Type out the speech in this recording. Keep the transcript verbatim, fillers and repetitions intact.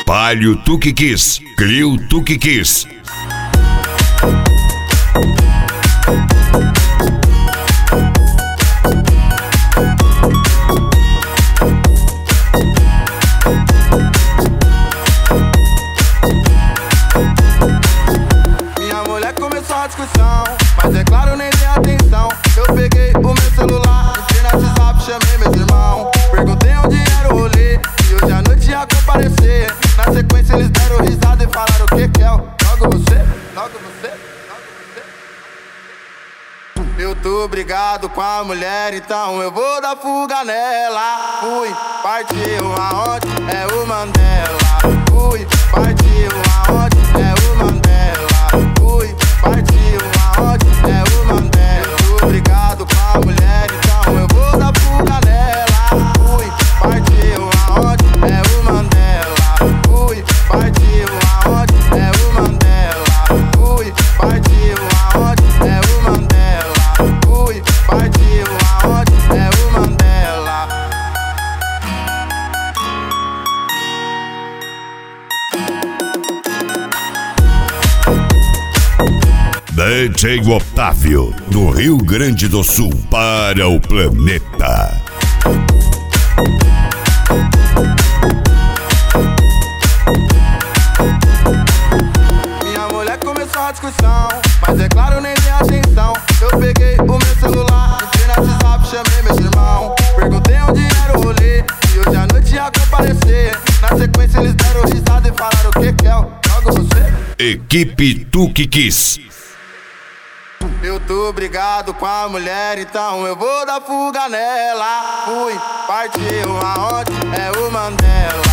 Espalho Tu Que Quis, Clio Tu Que Quis. Minha mulher começou a discussão, mas é claro, nem dei atenção. Eu peguei o meu celular, entrei no WhatsApp, chamei meus irmãos. Perguntei onde era o rolê, e hoje à noite ia comparecer. Na sequência eles deram risada e falaram: o que que é? Logo você, logo você, logo você. Eu tô brigado com a mulher, então eu vou dar fuga nela. Fui, partiu aonde? É o Mandela. Fui, partiu aonde? É o Mandela. Fui, partiu aonde? É o Mandela. Eu tô brigado com a mulher, então eu vou dar fuga nela. Fui, partiu aonde? É o Mandela. Fui, partiu aonde? É o Mandela. Fui, partiu aonde? É o Mandela. Fui, partiu aonde? É o Mandela. D J Otávio, do Rio Grande do Sul para o planeta. Minha mulher começou a discussão, mas é claro, nem dei atenção. Eu peguei o meu celular, entrei no WhatsApp, chamei meus irmãos. Perguntei onde era o rolê, e hoje à noite ia comparecer. Na sequência eles deram risada e falaram: o que que é? Logo você. Equipe Tu Que Quis. Eu tô brigado com a mulher, então eu vou dar fuga nela. Fui, partiu aonde? É o Mandela.